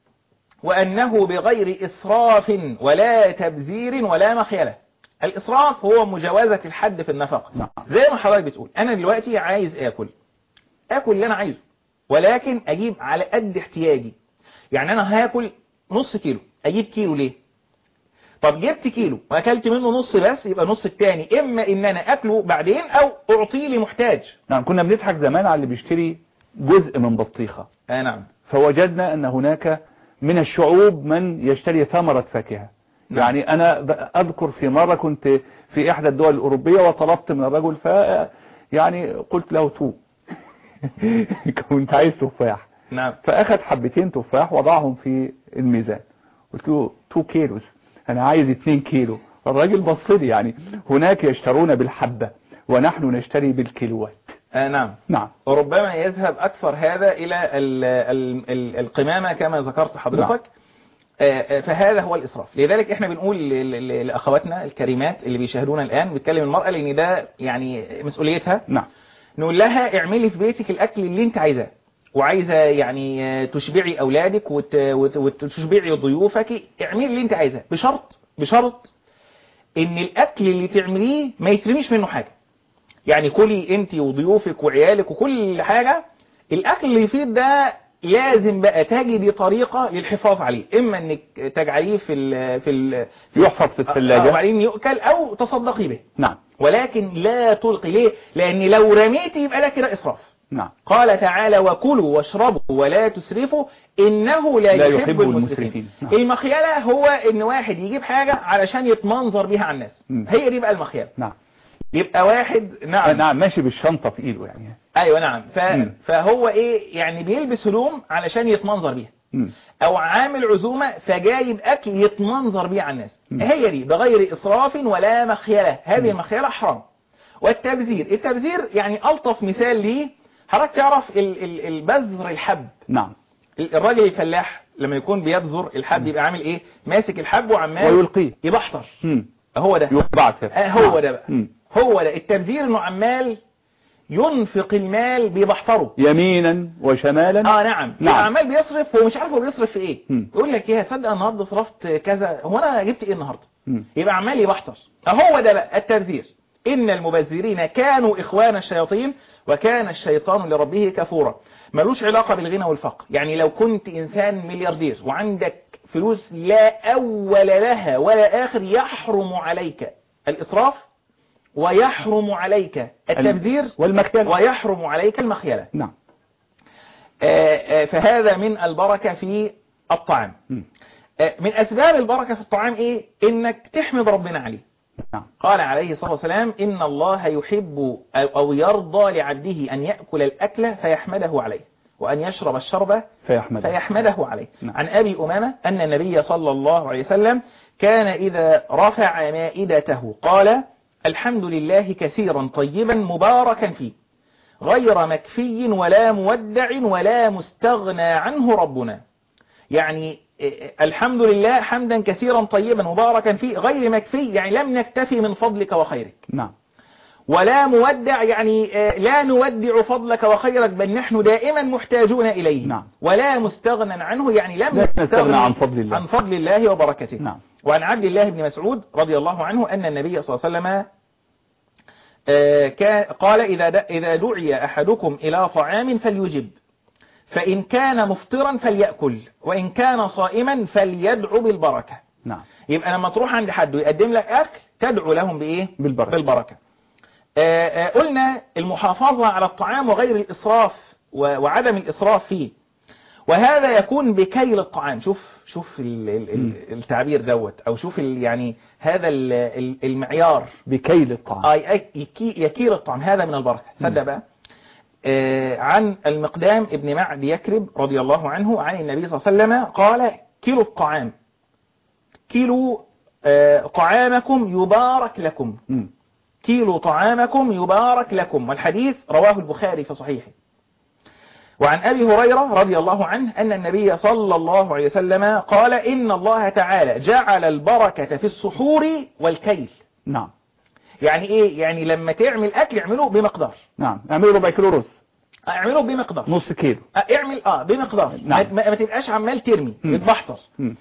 وأنه بغير إسراف ولا تبذير ولا مخيلة. الإسراف هو مجاوزة الحد في النفقة. نعم. زي ما حضرتك بتقول أنا دلوقتي عايز أكل أكل اللي أنا عايزه، ولكن أجيب على قد احتياجي. يعني أنا هاكل نص كيلو، أجيب كيلو ليه؟ طب جبت كيلو وأكلت منه نص بس، يبقى نص التاني إما إن أنا أكله بعدين أو أعطيه لمحتاج. نعم. كنا بنضحك زمان على اللي بيشتري جزء من بطيخة. آه نعم. فوجدنا أن هناك من الشعوب من يشتري ثمرة فاكهة. نعم. يعني أنا أذكر في مرة كنت في إحدى الدول الأوروبية وطلبت من الرجل، ف يعني قلت له تو كنت عايز تفاح. نعم. فأخذ حبتين تفاح وضعهم في الميزان، قلت له تو كيلوز، أنا عايز اتنين كيلو. الراجل بص لي، يعني هناك يشترون بالحبة ونحن نشتري بالكيلوات. آه نعم. نعم. وربما يذهب أكثر هذا إلى ال ال ال القمامة كما ذكرت حضرتك. نعم. آه فهذا هو الإسراف. لذلك احنا بنقول لأخواتنا الكريمات اللي بيشاهدونا الآن، بيتكلم المرأة لأن ده يعني مسؤوليتها. نعم. نقول لها اعملي في بيتك الأكل اللي انت عايزاه، وعايزة يعني تشبعي أولادك وتشبعي ضيوفك، اعملي اللي انت عايزاه، بشرط بشرط ان الأكل اللي تعمليه ما يترميش منه حاجة. يعني كلي انت وضيوفك وعيالك وكل حاجة، الأكل اللي يفيد ده لازم بقى تجدي طريقة للحفاظ عليه، اما انك تجعليه في ال في ال يحفظ في الثلاجة وبعدين يؤكل او تصدقي به. نعم. ولكن لا تلقي. ليه؟ لان لو رميتي يبقى ده كده اسراف. نعم. قال تعالى وكلوا واشربوا ولا تسرفوا انه لا, لا يحب, يحب المسرفين. المسرفين. نعم. المخيلة هو ان واحد يجيب حاجة علشان يتمنظر بيها على الناس. م. هي دي بقى المخيلة. نعم. يبقى واحد نعم نعم ماشي بالشنطة في ايده يعني. ايوه نعم. ف... م. فهو ايه يعني بيلبس هدوم علشان يتمنظر بيها، م. او عامل عزومة فجايب اكل يتمنظر بيه على الناس. م. هي دي بغير اسراف ولا مخيلة. هذه م. المخيلة حرام. والتبذير، التبذير يعني الطف مثال ليه حضرتك تعرف ال... ال... البذر الحب. نعم. الراجل الفلاح لما يكون بيبذر الحب يبقى عامل ايه؟ ماسك الحب وعمال ويلقيه يبحتر. م. هو ده يبعثر. آه هو نعم. ده بقى م. هو ده التبذير، انه عمال ينفق المال بيبحتره يمينا وشمالا. اه نعم. نعم. عمال بيصرف هو مش عارف هو بيصرف في ايه. م. يقول لك ايه صدق النهارده صرفت كذا، هو انا جبت ايه النهارده؟ م. يبقى عمال يبحتر. هو ده بقى التبذير. ان المبذرين كانوا اخوان الشياطين وكان الشيطان لربه كفورا. ملوش علاقة بالغنى والفقر. يعني لو كنت انسان ملياردير وعندك فلوس لا اول لها ولا اخر، يحرم عليك الاسراف ويحرم عليك التبذير والمخيلة ويحرم عليك المخيلة. نعم. آآ آآ فهذا من البركة في الطعام. م. من اسباب البركة في الطعام ايه؟ انك تحمد ربنا عليه. نعم. قال عليه الصلاة والسلام إن الله يحب أو يرضى لعبده أن يأكل الأكل فيحمده عليه وأن يشرب الشرب فيحمده, فيحمده عليه. نعم. عن أبي أمامة أن النبي صلى الله عليه وسلم كان إذا رفع مائدته قال الحمد لله كثيرا طيبا مباركا فيه غير مكفي ولا مودع ولا مستغنى عنه ربنا. يعني الحمد لله حمدا كثيرا طيبا مباركا فيه غير مكفي، يعني لم نكتفي من فضلك وخيرك. نعم. ولا مودع يعني لا نودع فضلك وخيرك بل نحن دائما محتاجون إليه. نعم. ولا مستغنى عنه يعني لم نستغنى عن فضل الله عن فضل الله وبركته. نعم. وعن عبد الله بن مسعود رضي الله عنه أن النبي صلى الله عليه وسلم قال إذا إذا دعي أحدكم إلى طعام فليجب، فإن كان مفطرا فليأكل، وإن كان صائما فليدعو بالبركة. نعم. يبقى لما تروح عند حد ويقدم لك أكل تدعو لهم بإيه؟ بالبركة, بالبركة. آآ آآ قلنا المحافظة على الطعام وغير الإسراف وعدم الإسراف فيه، وهذا يكون بكيل الطعام. شوف شوف التعبير دوت أو شوف يعني هذا المعيار بكيل الطعام. آه يكيل الطعام، هذا من البركة. صدق بقى. عن المقدام ابن معد يكرب رضي الله عنه عن النبي صلى الله عليه وسلم قال كيلوا الطعام كيلوا طعامكم يبارك لكم م. كيلوا طعامكم يبارك لكم. والحديث رواه البخاري في صحيحه. وعن أبي هريرة رضي الله عنه أن النبي صلى الله عليه وسلم قال إن الله تعالى جعل البركة في السحور والكيل. نعم. يعني إيه؟ يعني لما تعمل أكل اعمله بمقدار. نعم. اعمله ربع كيلو رز، اعمله بمقدار نص كيلو. اعمل اه بمقدار. نعم. ما, ما تبقاش عمال ترمي بتبحتر. م.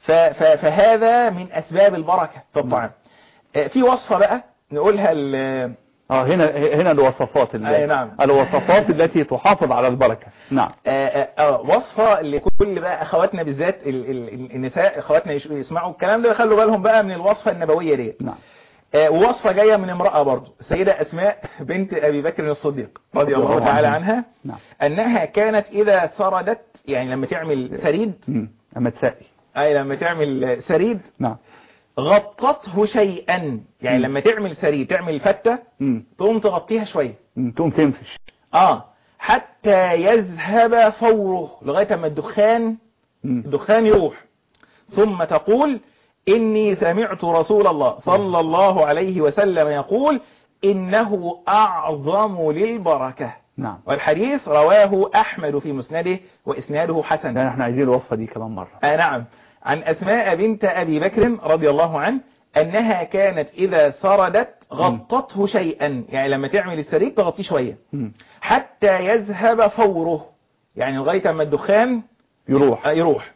فهذا من أسباب البركة في الطعام. في وصفة بقى نقولها ال اه هنا هنا الوصفات آه نعم. الوصفات التي تحافظ على البركة. نعم. آه آه وصفة لكل بقى أخواتنا بالذات ال ال النساء أخواتنا يسمعوا الكلام ده يخلوا بالهم بقى من الوصفة النبوية دي. نعم. آه ووصفة جاية من امرأة برضو السيدة أسماء بنت أبي بكر الصديق رضي الله تعالى عنها. نعم. أنها كانت إذا سردت يعني لما تعمل سريد أما تسائل أي لما تعمل سريد نعم غطته شيئا، يعني م. لما تعمل سريد تعمل فتة تقوم تغطيها شوية تقوم تنفش اه حتى يذهب فوره لغاية ما الدخان م. الدخان يروح، ثم تقول إني سمعت رسول الله صلى الله عليه وسلم يقول إنه أعظم للبركة. نعم. والحديث رواه أحمد في مسنده وإسناده حسن. لا احنا عايزين الوصفة دي كمان مرة. آه نعم. عن أسماء بنت أبي بكر رضي الله عنه أنها كانت إذا سردت غطته شيئا، يعني لما تعمل السريد تغطيه شوية م. حتى يذهب فوره، يعني لغاية ما الدخان يروح يروح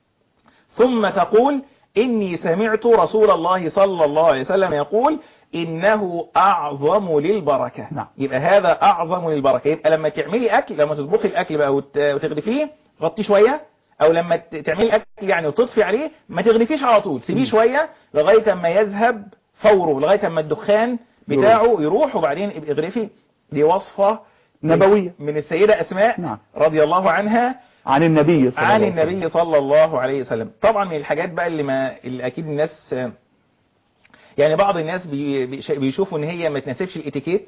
ثم تقول إني سمعت رسول الله صلى الله عليه وسلم يقول إنه أعظم للبركة. نعم. يبقى هذا أعظم للبركة. يبقى لما تعملي أكل، لما تطبخي الأكل بقى وتغرفيه غطيه شوية، او لما تعملي الاكل يعني وتطفي عليه ما تغرفيش على طول، سيبيه شوية لغاية ما يذهب فوره، لغاية ما الدخان بتاعه يروح وبعدين اغرفي. دي وصفة نبوية من السيدة أسماء نعم. رضي الله عنها عن النبي صلى عن الله عليه النبي صلى الله عليه وسلم. طبعا من الحاجات بقى اللي ما اللي اكيد الناس يعني بعض الناس بي بيشوفوا ان هي ما تناسبش الاتيكيت،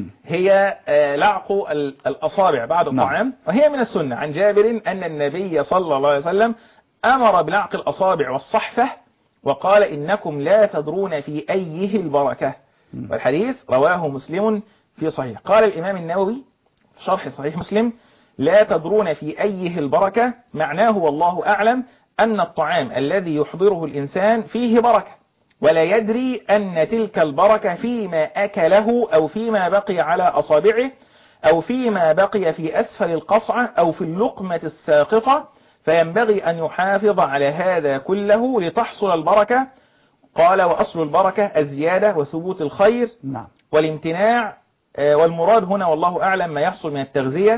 هي لعق الاصابع بعد الطعام، وهي من السنة. عن جابر ان النبي صلى الله عليه وسلم امر بلعق الاصابع والصحفة وقال انكم لا تدرون في ايه البركة، والحديث رواه مسلم في صحيح. قال الامام النووي في شرح صحيح مسلم لا تدرون في أيه البركة معناه والله أعلم أن الطعام الذي يحضره الإنسان فيه بركة، ولا يدري أن تلك البركة فيما أكله أو فيما بقي على أصابعه أو فيما بقي في أسفل القصعة أو في اللقمة الساقطة، فينبغي أن يحافظ على هذا كله لتحصل البركة. قال وأصل البركة الزيادة وثبوت الخير والامتناع، والمراد هنا والله أعلم ما يحصل من التغذية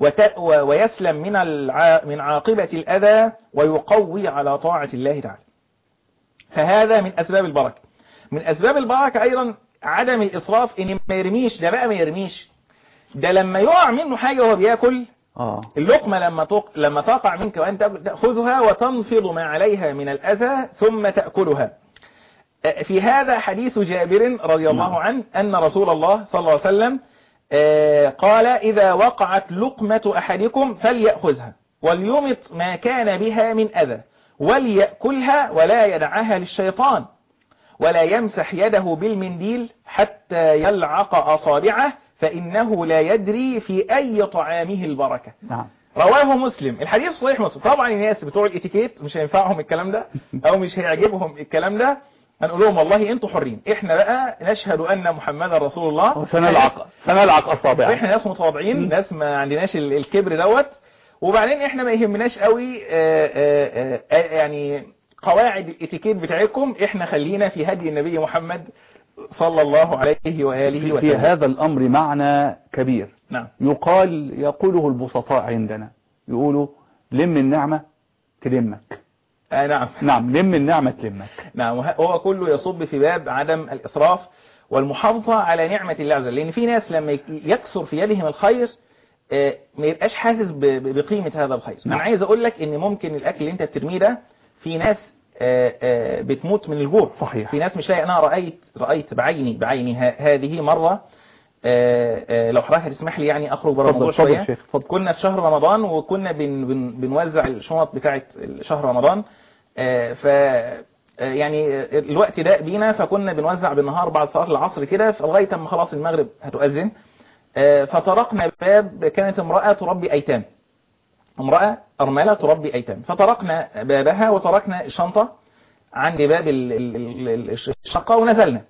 ويسلم من من عاقبة الأذى ويقوي على طاعة الله تعالى. فهذا من أسباب البركة. من أسباب البركة أيضا عدم الإسراف، إن ما يرميش، ده بقى ما يرميش، ده لما يقع منه حاجة وهو بياكل آه. اللقمة لما تق... لما تقع منك وأنت تأخذها وتنفض ما عليها من الأذى ثم تأكلها. في هذا حديث جابر رضي الله عنه أن رسول الله صلى الله عليه وسلم قال إذا وقعت لقمة أحدكم فليأخذها وليمط ما كان بها من أذى وليأكلها ولا يدعها للشيطان ولا يمسح يده بالمنديل حتى يلعق أصابعه فإنه لا يدري في أي طعامه البركة. نعم. رواه مسلم. الحديث صحيح مسلم. طبعا الناس بتوع الاتيكيت مش هينفعهم الكلام ده أو مش هيعجبهم الكلام ده، هنقول لهم والله انتوا حرين، احنا بقى نشهد ان محمد رسول الله سنلعق سنلعق اصابع، احنا ناس متواضعين، ناس ما عندناش الكبر دوت، وبعدين احنا ما يهمناش قوي آآ آآ يعني قواعد الاتيكيت بتاعتكم، احنا خلينا في هدي النبي محمد صلى الله عليه واله وسلم. في هذا الامر معنى كبير. نعم. يقال يقوله البسطاء عندنا، يقولوا لم النعمة تلمك. آه نعم نعم لم النعمة تلمك. نعم. هو كله يصب في باب عدم الإسراف والمحافظة على نعمة الله عز وجل، لأن في ناس لما يكثر في يدهم الخير آه ما يبقاش حاسس بقيمة هذا الخير. نعم. أنا عايز أقول لك إن ممكن الأكل اللي أنت بترميه ده في ناس آه آه بتموت من الجوع. صحيح. في ناس مش لاقي. أنا رأيت رأيت بعيني بعيني هذه مرة آه آه لو حضرتك تسمح لي يعني أخرج بره الموضوع شوية. كنا في شهر رمضان وكنا بن بن بنوزع الشنط بتاعة شهر رمضان، ف يعني الوقت ده بينا، فكنا بنوزع بالنهار بعد صلاة العصر كده لغاية ما خلاص المغرب هتؤذن. فطرقنا باب، كانت امرأة تربي أيتام، امرأة أرملة تربي أيتام، فطرقنا بابها وتركنا الشنطة عند باب الشقة ونزلنا.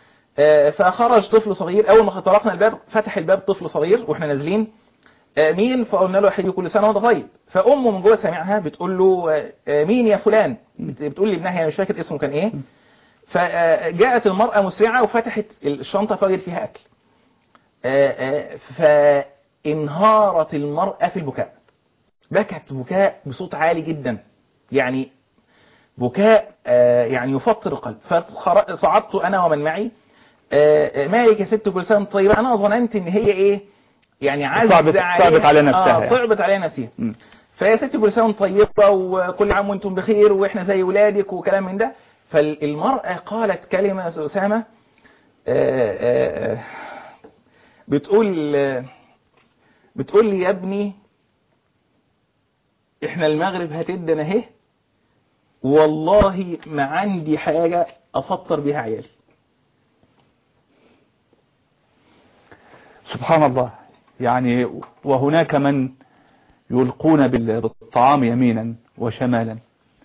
فخرج طفل صغير، أول ما طرقنا الباب فتح الباب طفل صغير واحنا نازلين، مين؟ فقلنا له حبيبي كل سنة وانت طيب. فأمه من جوه سامعها بتقول له مين يا فلان؟ بتقول لي ابنها، مش فاكر اسمه كان ايه. فجاءت المرأة مسرعة وفتحت الشنطة فوجد فيها أكل. فانهارت المرأة في البكاء، بكت بكاء بصوت عالي جدا، يعني بكاء يعني يفطر القلب. فصعدت أنا ومن معي، مالك يا ست كل سنة طيبة. أنا ظننت إن هي إيه يعني عزت صعبت, صعبت على نفسها. آه صعبت على نفسها. فيا ستي كل سنة طيبة وكل عام وانتم بخير واحنا زي ولادك وكلام من ده. فالمرأة قالت كلمة أسامة بتقول بتقول لي يا ابني احنا المغرب هتدنا اهي، والله ما عندي حاجة افطر بها عيالي. سبحان الله. يعني وهناك من يلقون بالطعام يمينا وشمالا،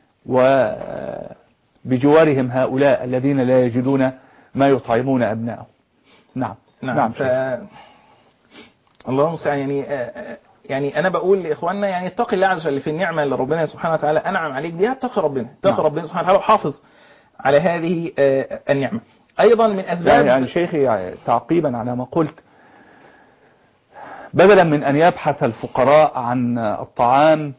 وبجوارهم هؤلاء الذين لا يجدون ما يطعمون أبنائهم. نعم نعم, نعم. ف... الله المستعان. يعني يعني أنا بقول لإخواننا يعني اتقي الله عز وجل في النعمة اللي ربنا سبحانه وتعالى أنعم عليك بها، اتقي ربنا اتقي نعم. ربنا سبحانه وتعالى وحافظ على هذه النعمة. أيضا من أسباب يعني شيخي تعقيبا على ما قلت، بدلا من أن يبحث الفقراء عن الطعام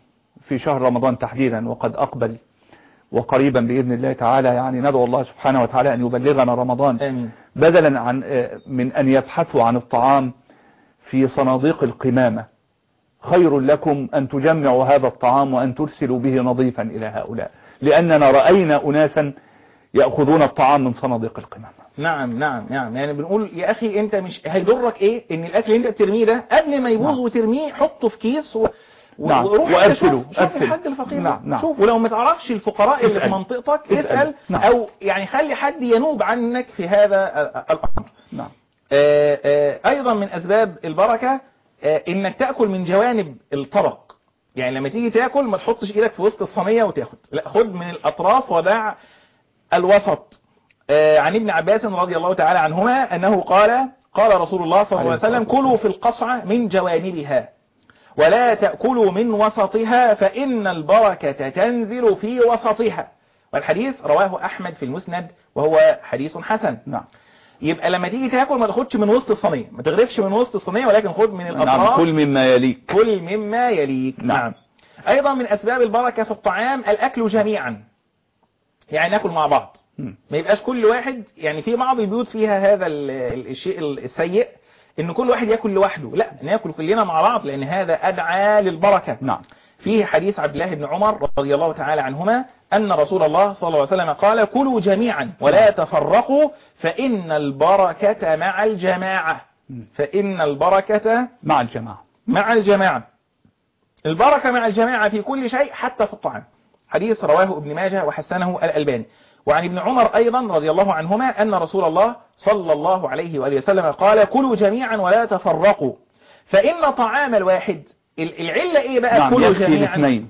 في شهر رمضان تحديدا وقد أقبل وقريبا بإذن الله تعالى، يعني ندعو الله سبحانه وتعالى أن يبلغنا رمضان آمين. بدلا عن من أن يبحثوا عن الطعام في صناديق القمامة، خير لكم أن تجمعوا هذا الطعام وأن ترسلوا به نظيفا إلى هؤلاء، لأننا رأينا أناسا يأخذون الطعام من صناديق القمامة. نعم نعم نعم يعني بنقول يا أخي أنت مش هيضرك إيه إن الأكل اللي أنت بترميه ده قبل ما يبوظ نعم. وترميه حطه في كيس و... نعم. وروح وأرسله شوف, شوف الحاج الفقير. نعم. نعم. شوف، ولو ما تعرفش الفقراء اللي في منطقتك اسأل, اسأل. نعم. أو يعني خلي حد ينوب عنك في هذا الأمر. نعم. آآ آآ أيضا من أسباب البركة إنك تأكل من جوانب الطبق. يعني لما تيجي تاكل ما تحطش إيدك في وسط الصينية وتاخد، لا، خد من الأطراف ودع الوسط. عن ابن عباس رضي الله تعالى عنهما أنه قال قال رسول الله صلى الله عليه وسلم: كلوا في القصعة من جوانبها ولا تأكلوا من وسطها فإن البركة تنزل في وسطها. والحديث رواه أحمد في المسند وهو حديث حسن. نعم. يبقى لما تيجي تاكل ما تاخدش من وسط الصينية، ما تغرفش من وسط الصينية، ولكن خد من الأطراف. نعم. كل مما يليك. كل مما يليك. نعم. نعم. أيضا من أسباب البركة في الطعام الأكل جميعا، يعني ناكل مع بعض، ما يبقاش كل واحد. يعني في بعض البيوت فيها هذا الشيء السيء ان كل واحد ياكل لوحده، لا، ناكل كلنا مع بعض لان هذا ادعى للبركة. نعم. فيه حديث عبد الله بن عمر رضي الله تعالى عنهما ان رسول الله صلى الله عليه وسلم قال: كلوا جميعا ولا تفرقوا فان البركة مع الجماعة. فان البركة مع الجماعة. مع الجماعة. البركة مع الجماعة في كل شيء حتى في الطعام. حديث رواه ابن ماجه وحسنه الألباني. وعن ابن عمر أيضا رضي الله عنهما أن رسول الله صلى الله عليه وآله وسلم قال: كلوا جميعا ولا تفرقوا فإن طعام الواحد. العلة إيه بقى؟ نعم. كلوا يكفي جميعا. الاثنين.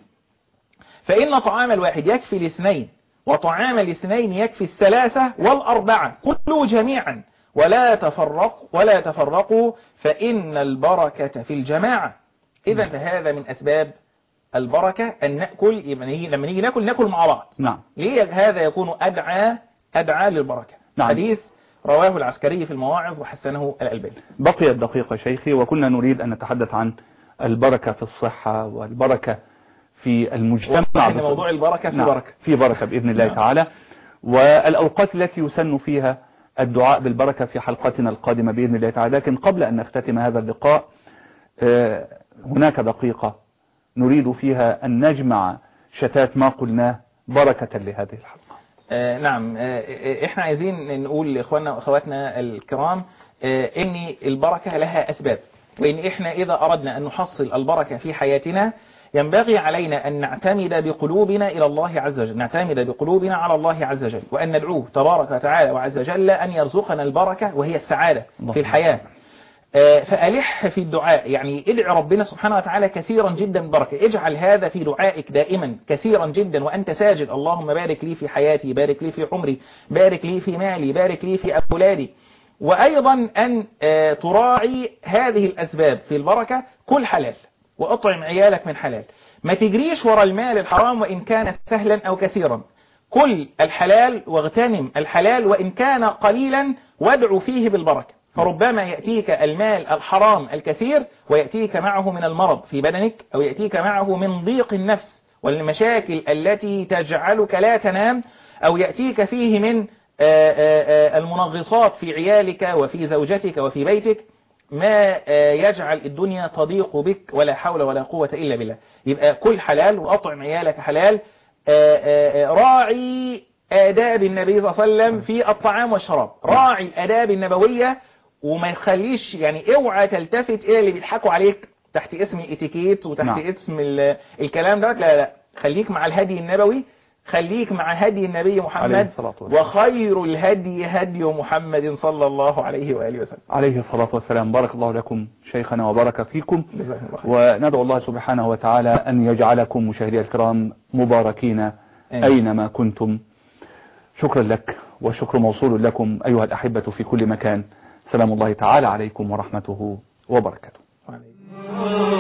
فإن طعام الواحد يكفي الاثنين وطعام الاثنين يكفي الثلاثة والأربعة. كلوا جميعا ولا تفرقوا ولا تفرقوا فإن البركة في الجماعة. إذا فهذا من أسباب البركة أن نأكل. لما نيجي نأكل نأكل مع بعض. نعم. ليه هذا يكون أدعى أدعى للبركة. نعم. حديث رواه العسكري في المواعظ وحسنه الألباني. بقيت دقيقة شيخي، وكنا نريد أن نتحدث عن البركة في الصحة والبركة في المجتمع. موضوع البركة في نعم. بركة في بركة بإذن الله نعم. تعالى، والأوقات التي يسن فيها الدعاء بالبركة في حلقتنا القادمة بإذن الله تعالى. لكن قبل أن نختتم هذا اللقاء هناك دقيقة نريد فيها أن نجمع شتات ما قلناه بركة لهذه الحلقة. آه نعم. آه احنا عايزين نقول لإخواننا وأخواتنا الكرام آه ان البركة لها أسباب، وإن احنا إذا أردنا أن نحصل البركة في حياتنا ينبغي علينا أن نعتمد بقلوبنا إلى الله عز وجل، نعتمد بقلوبنا على الله عز وجل، وأن ندعوه تبارك وتعالى وعز وجل أن يرزقنا البركة وهي السعادة في الحياة. فألح في الدعاء، يعني ادعي ربنا سبحانه وتعالى كثيرا جدا بالبركة. اجعل هذا في دعائك دائما كثيرا جدا وأنت ساجد: اللهم بارك لي في حياتي، بارك لي في عمري، بارك لي في مالي، بارك لي في أولادي. وأيضا أن تراعي هذه الأسباب في البركة. كل حلال وأطعم عيالك من حلال، ما تجريش وراء المال الحرام وإن كان سهلا أو كثيرا. كل الحلال واغتنم الحلال وإن كان قليلا وادعو فيه بالبركة. فربما يأتيك المال الحرام الكثير ويأتيك معه من المرض في بدنك، أو يأتيك معه من ضيق النفس والمشاكل التي تجعلك لا تنام، أو يأتيك فيه من المنغصات في عيالك وفي زوجتك وفي بيتك ما يجعل الدنيا تضيق بك ولا حول ولا قوة إلا بالله. يبقى كل حلال وأطعم عيالك حلال. راعي آداب النبي صلى الله عليه وسلم في الطعام والشراب، راعي الآداب النبوية، وما يخليش يعني اوعى تلتفت إلى اللي بيضحكوا عليك تحت اسم الاتيكيت وتحت نعم. اسم الكلام ده. لا لا، خليك مع الهدي النبوي، خليك مع هدي النبي محمد، وخير الهدي هدي محمد صلى الله عليه وآله وسلم عليه الصلاة والسلام. بارك الله لكم شيخنا وبارك فيكم، وندعو الله سبحانه وتعالى أن يجعلكم مشاهدي الكرام مباركين أين. أينما كنتم. شكرا لك والشكر موصول لكم أيها الأحبة في كل مكان. سلام الله تعالى عليكم ورحمته وبركاته.